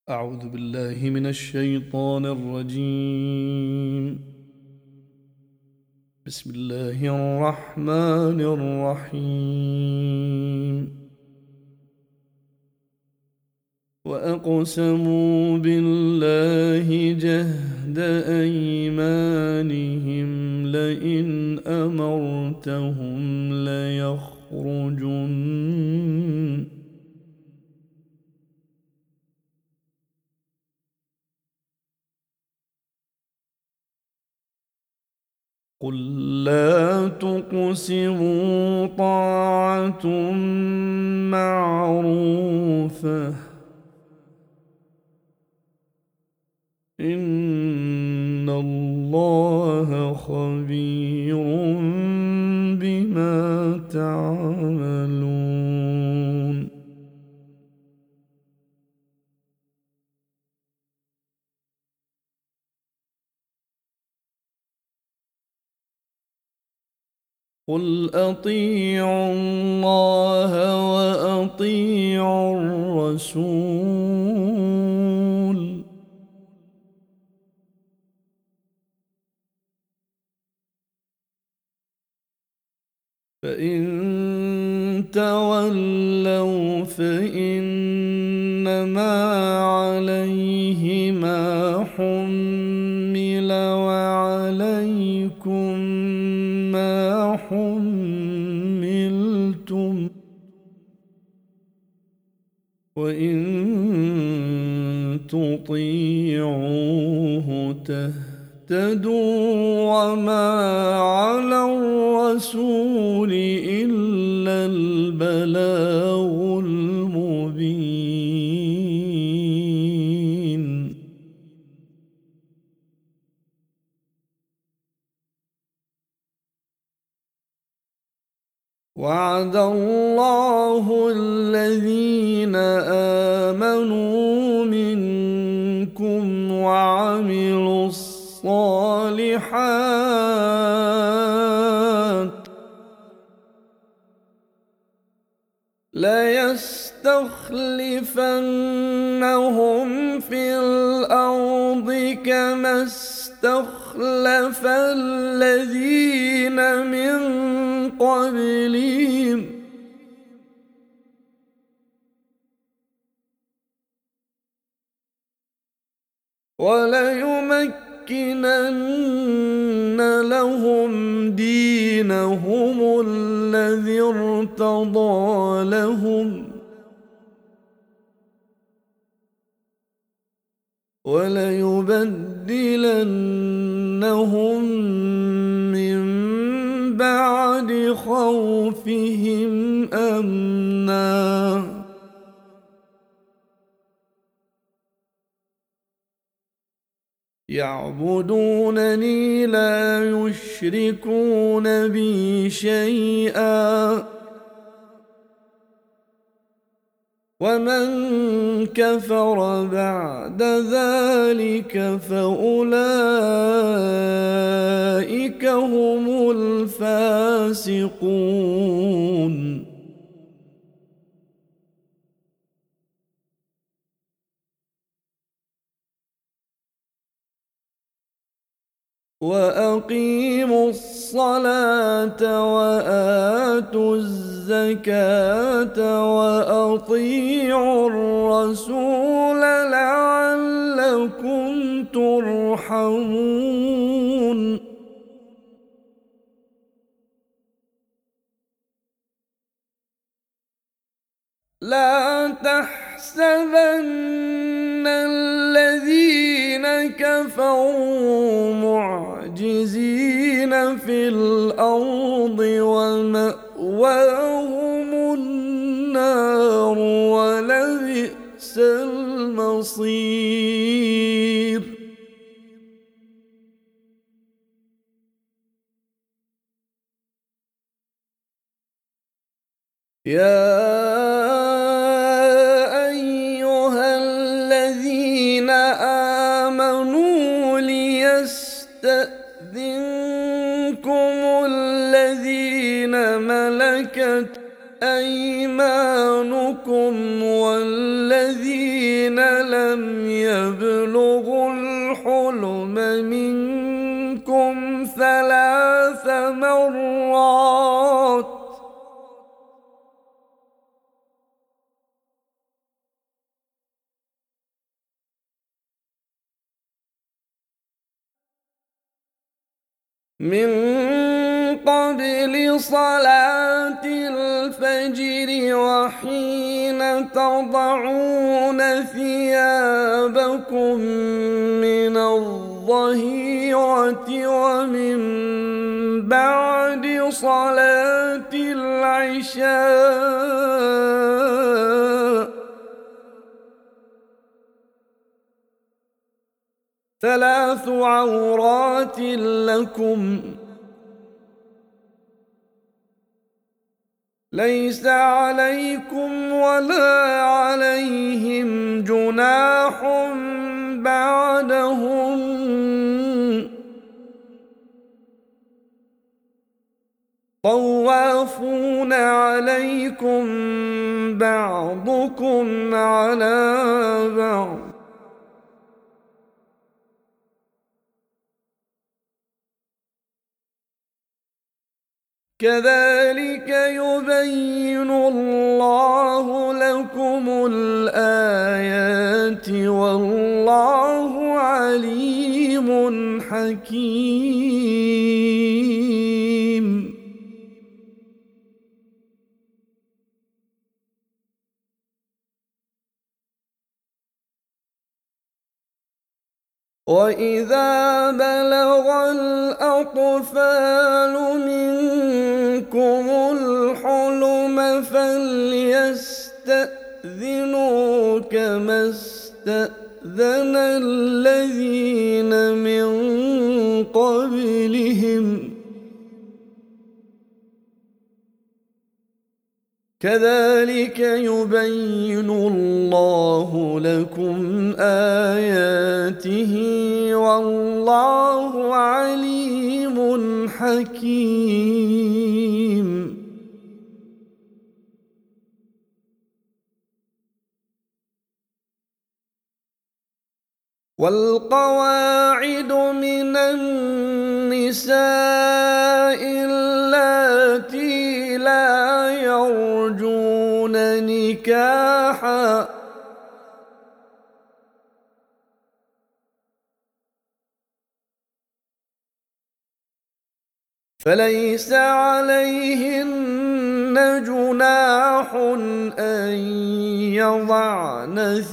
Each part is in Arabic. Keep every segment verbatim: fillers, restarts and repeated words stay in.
أعوذ بالله من الشيطان الرجيم. بسم الله الرحمن الرحيم. وأقسموا بالله جهد أيمانهم لئن أمرتهم ليخرجن قل لا تقسموا طاعة معروفة إن الله خبير بما تعملون. قل أطيعوا الله وأطيعوا الرسول فإن تولوا فإنما عليه ما حمل وعليكم ما حملتم وإن تطيعوه تهتدوا وما على الرسول إلا البلاغ المبين. وعد الله الذين آمنوا منكم وعملوا الصالحات ليستخلفنهم في الأرض كما استخلف الذين من قبلهم وليمكنن لهم دينهم الذي ارتضى لهم وليبدلنهم من بعد خوفهم أمنا يعبدونني لا يشركون بي شيئا ومن كفر بعد ذلك فأولئك هم الفاسقون. وأقيموا الصلاة وآتوا الزكاة وأطيعوا الرسول لعلكم ترحمون. لا تحسبن الذين كفروا معجزين في الأرض ومأواهم النار ولبئس المصير. يا ليستأذنكم الذين ملكت أيمانكم والذين الذين لم يبلغوا الحلم منكم ثلاث مرات من قبل صلاة الفجر وحين تضعون ثيابكم من الظهيرة ومن بعد صلاة العشاء ثلاث عورات لكم ليس عليكم ولا عليهم جناح بعدهم طوافون عليكم بعضكم على بعض كذلك يبين الله لكم الآيات والله عليم حكيم. وإذا بلغ الأطفال منكم الحلم فليستأذنوا كما استأذن الذين من قبلهم كذلك يبين الله لكم آياته والله عليم حكيم. والقواعد من النساء اللاتي لا يرجون نكاحا فليس عليهن جناح أن يضعن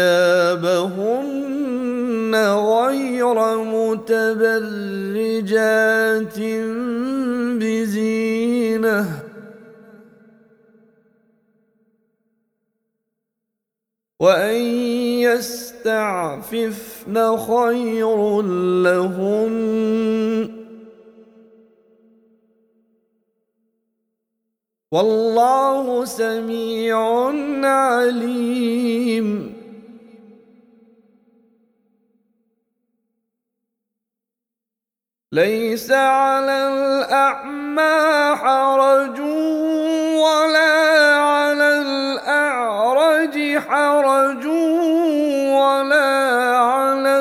ثيابهن غير متبرجات بزينة وأن يستعففن خير لهن والله سميع عليم. ليس على الأعمى حرج ولا على الأعرج حرج ولا على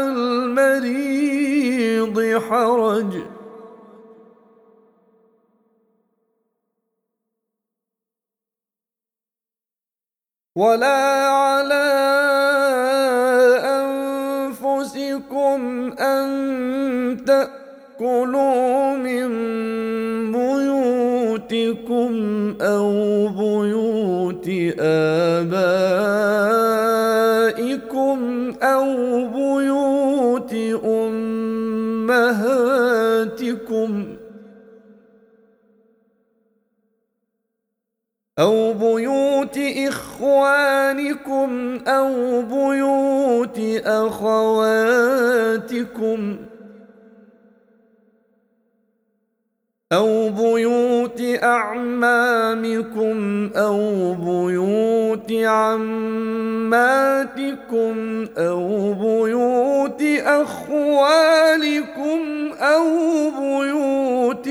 المريض حرج ولا على أنفسكم أن تأكلوا من بيوتكم أو بيوت آبائكم أو بيوت أمهاتكم أو بيوت إخوانكم أو بيوت أخواتكم أو بيوت أعمامكم أو بيوت عماتكم أو بيوت أخوالكم أو بيوت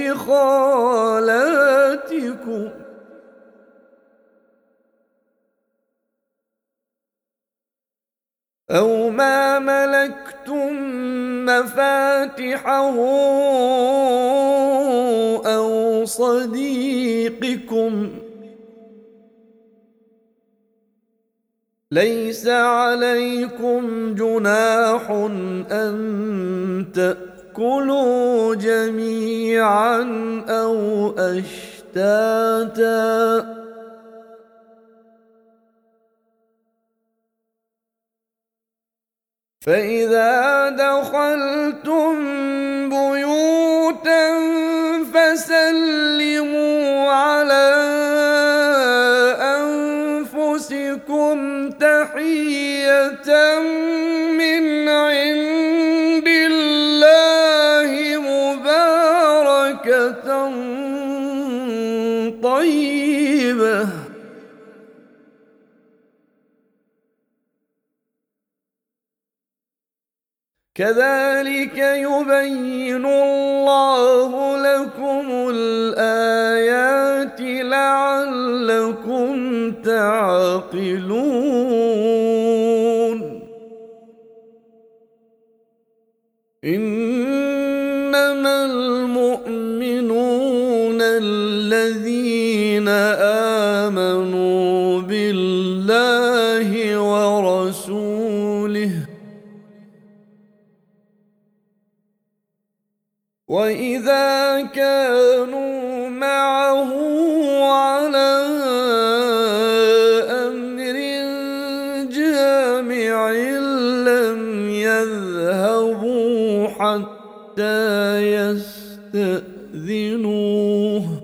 خالاتكم أو ما ملكتم مفاتحه أو صديقكم ليس عليكم جناح أن تأكلوا جميعا أو أشتاتا فإذا دخلتم بيوتا فسلموا على أنفسكم تحية من عند الله مباركة طيبة كذلك يبين الله لكم الآيات لعلكم تعقلون إنما المؤمنون الذين آمنوا بالله ورسوله وإذا كانوا معه على أمر جامع لم يذهبوا حتى يستأذنوه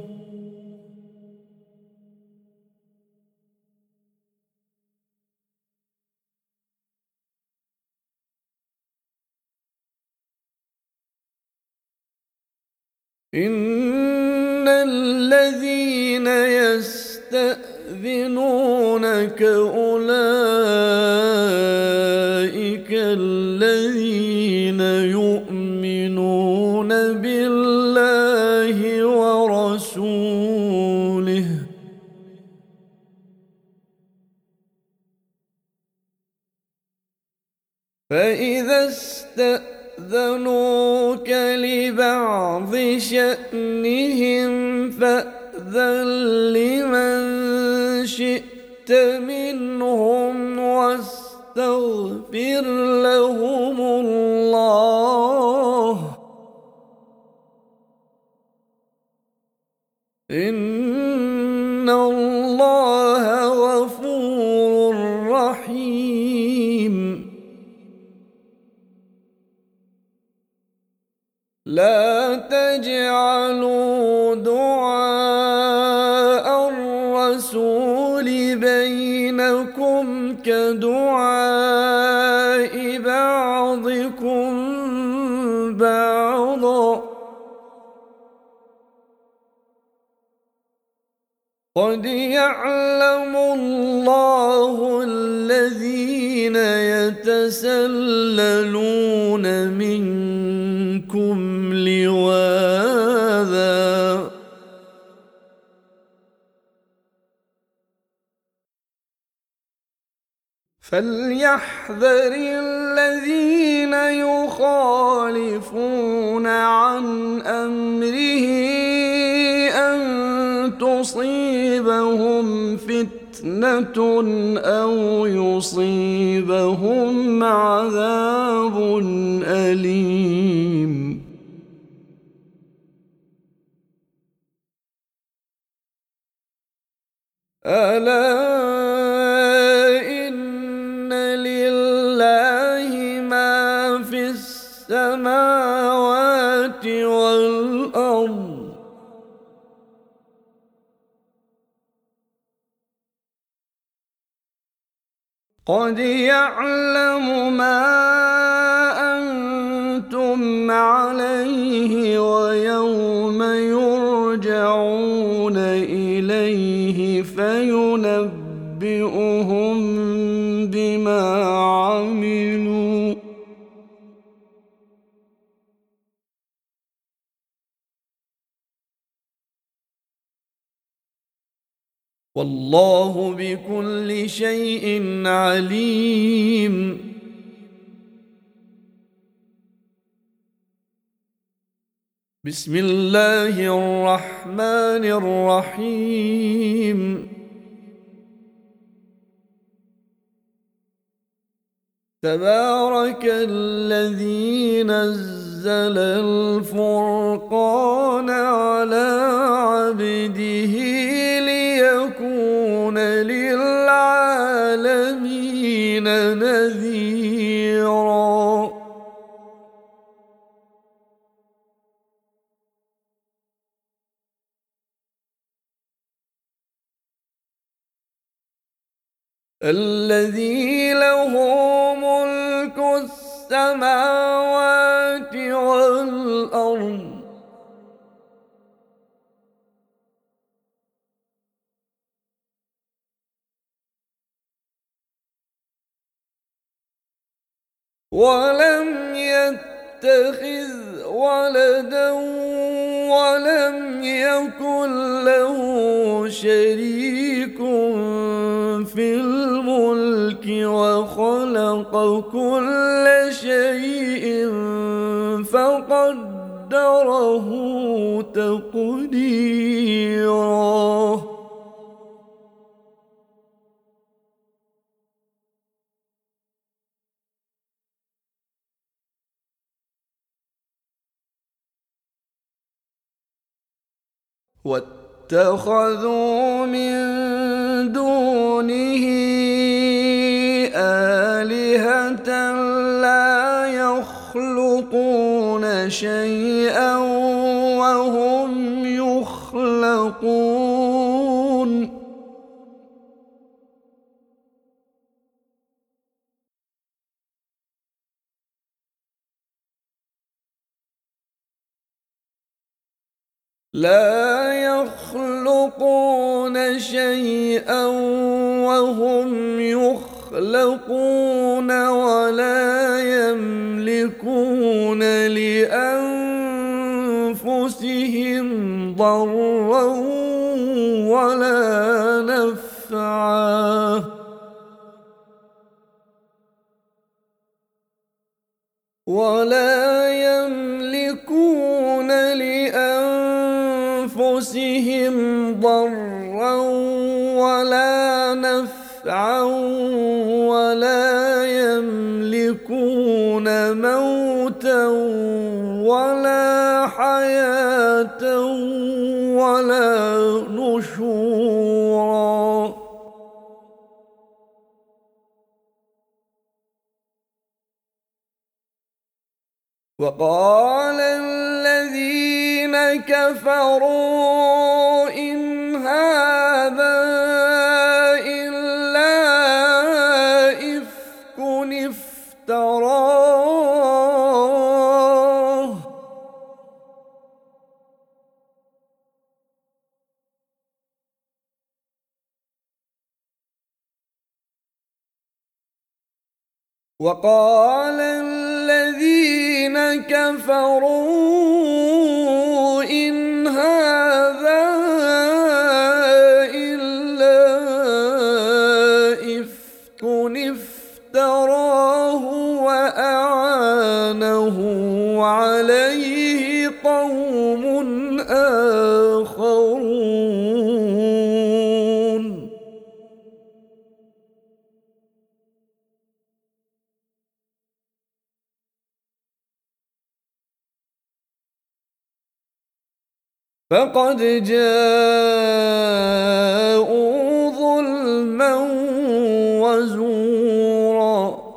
إن الذين يستأذنونك أولئك الذين يؤمنون بالله ورسوله فإذا استأذنوك لبعض شأنهم فأذن لمن شئت منهم واستغفر لهم الله إن الله غفور رحيم لا تجعلوا دعاء الرسول بينكم كدعاء بعضكم بعضا قد يعلم الله الذين يتسللون منكم لواذا فليحذر الذين يخالفون عن أمره أن تصيبهم فتنة أو يصيبهم عذاب أليم ألا إن لله ما في السماوات والأرض قد يعلم ما أنتم عليه ويوم يرجعون إليه فينبئهم بما عملوا والله بكل شيء عليم بسم الله الرحمن الرحيم تبارك الذي نزل الفرقان على عبده ليكون للعالمين نذيرا الذي له ملك السماوات والأرض ولم يتخذ ولدا ولم يكن له شريك في الملك وخلق كل شيء فقدره تقديرا واتخذوا من دونه آلهة لا يخلقون شيئا وهم يخلقون لا يخلقون شيئا وهم يخلقون ولا يملكون لأنفسهم ضرا ولا نفعا ولا يملكون لأنفسهم ضرا ولا نفعا ولا يملكون موتا ولا حياة ولا نشورا وقال الذين كفروا إن هذا إلا إفك افتراه وقال الذين كفروا إن هذا إلا إفك افتراه وأعانه عليه قوم آخرون فقد جاءوا ظلما وزورا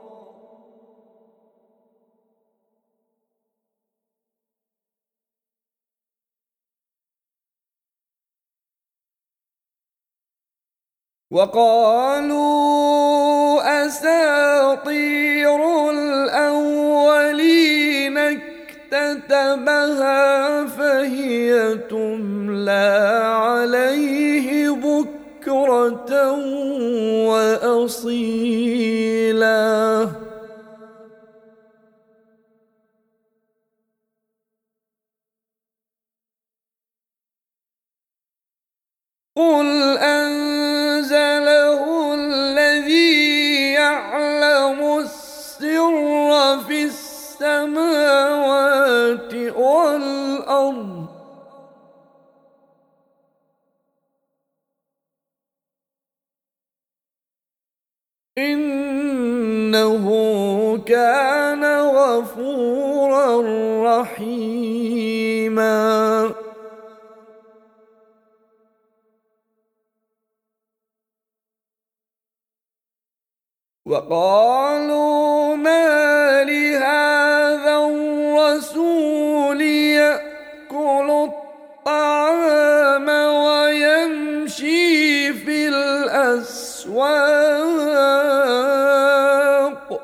وقالوا أساطير الأولين اكتتبها فهي تملى عليه بكرة وأصيلا قل أنزله الذي يعلم السر في السماوات والأرض إنه كان غفورا رحيما وقالوا ما لهذا الرسول يأكل الطعام ويمشي في الأسواق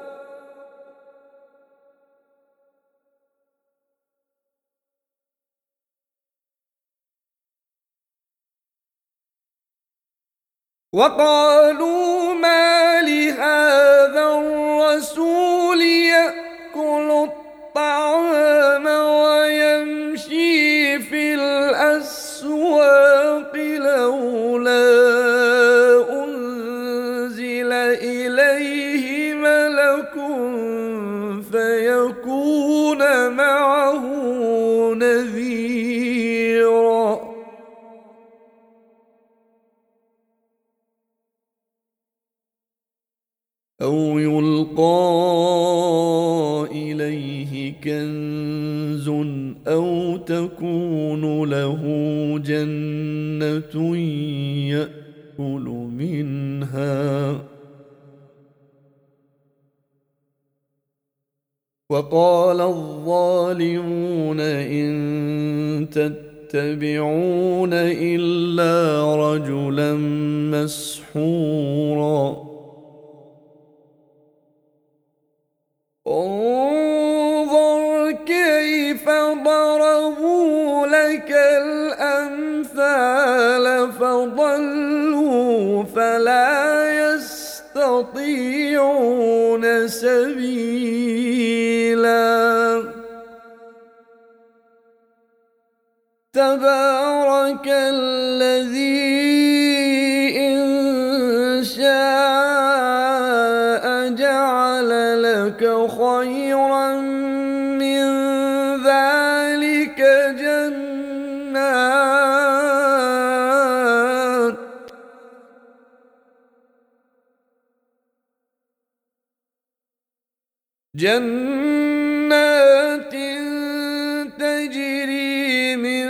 وقالوا ما لهذا الرسول يأكل الطعام ويمشي في الأسواق لولا أنزل إليه ملك فيكون معه نذيرا أو يلقى إليه كنز أو تكون له جنة يأكل منها وقال الظالمون إن تتبعون إلا رجلا مسحورا انظر كيف ضربوا لك الأمثال فضلوا فلا يستطيعون سبيلا تبارك الذي إن شاء جعل لك خيرا من ذلك جنات جنات تجري من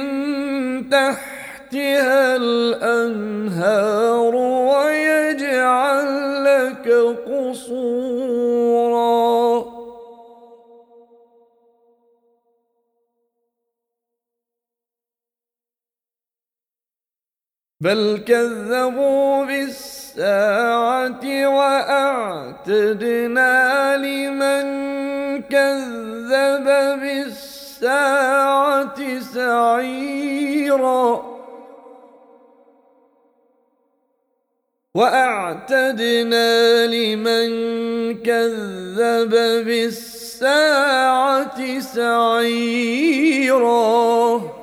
تحتها الأنهار ويجعل لك قصورا بل كذبوا بالساعة وأعتدنا لمن كذب بالساعة سعيرا وأعتدنا لمن كذب بالساعة سعيرا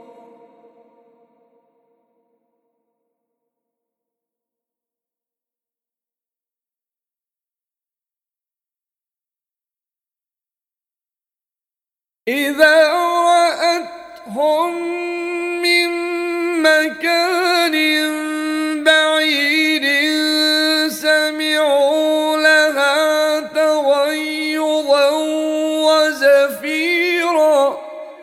إذا رأتهم من مكان بعيد سمعوا لها تغيظا وزفيرا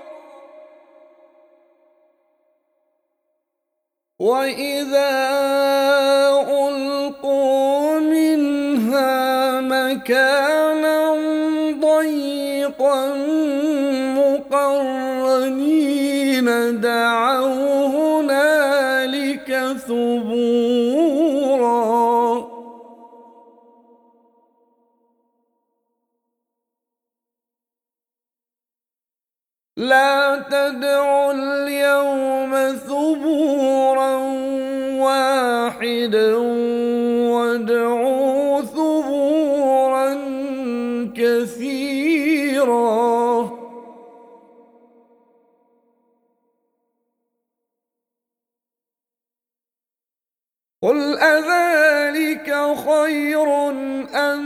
وإذا ألقوا منها مكانا ضيقا مقرنين دعوا هنالك ثبورا لا تدعوا اليوم ثبورا واحدا وادعوا ثبورا كثيرا قل أذلك خير أم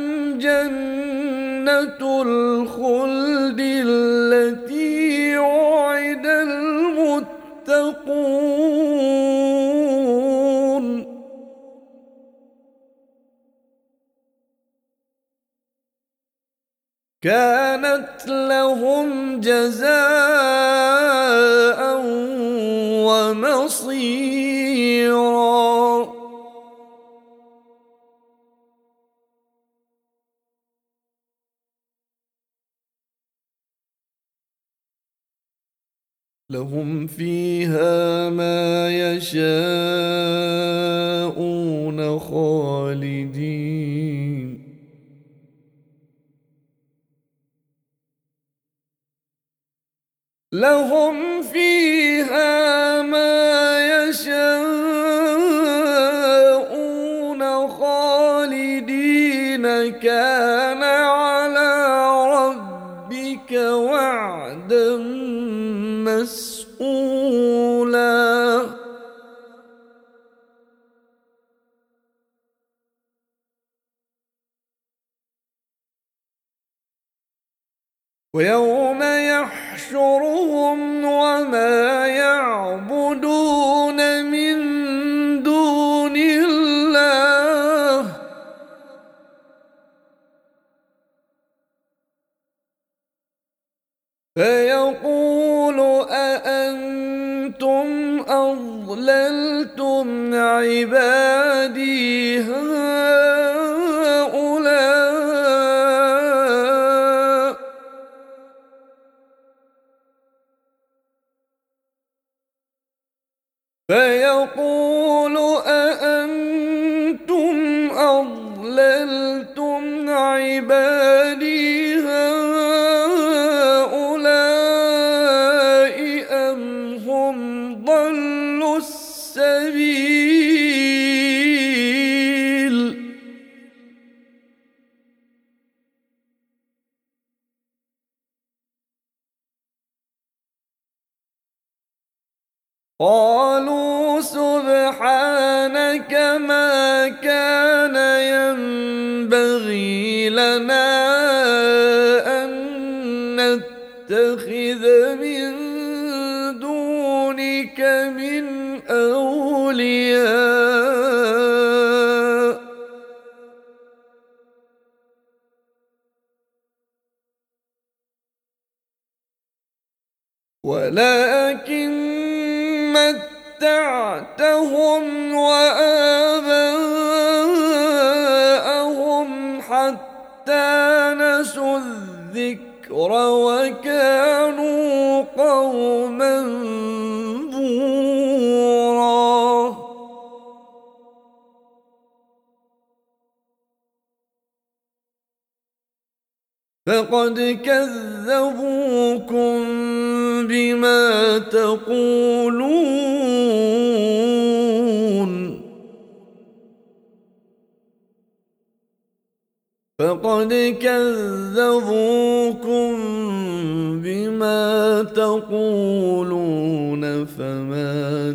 جنة الخلد التي وعد المتقون كانت لهم جزاء ومصيرا. لهم فيها ما يشاءون خالدين. لهم فيها ما يشاءون خالدين كان على ربك وعدا مسئولا. ويوم يحشرهم وما يعبدون من دون الله فيقول أأنتم أضللتم عبادي هؤلاء فيقول أأنتم أضللتم عبادي هؤلاء أم هم ضلوا السبيل. قالوا سبحانك ما كان ينبغي لنا أن نتخذ من دونك من أولياء ولكن متعتهم وآباءهم حتى نسوا الذكر وكانوا قوما بورا. فقد كذبوكم بما تقولون فقد كذبوكم بما تقولون فما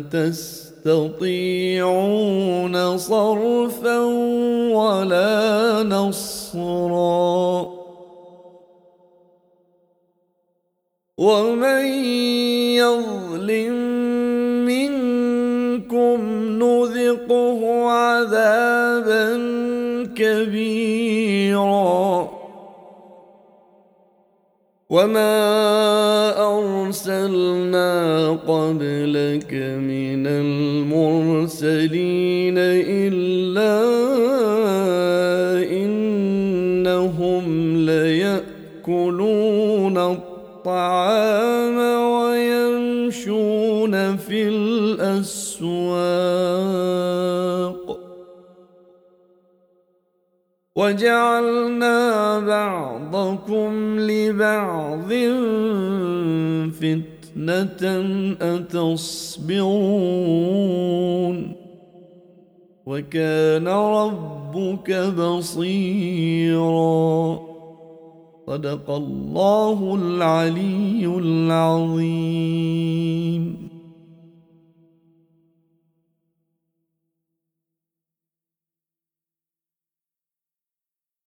تستطيعون صرفا ولا نصرا. ومن يظلم منكم نذقه عذابا كبيرا. وما أرسلنا قبلك من المرسلين إلا إنهم ليأكلون الطعام ويمشون في الأسواق وجعلنا بعضكم لبعض فتنة أتصبرون وكان ربك بصيرا. صدق الله العلي العظيم.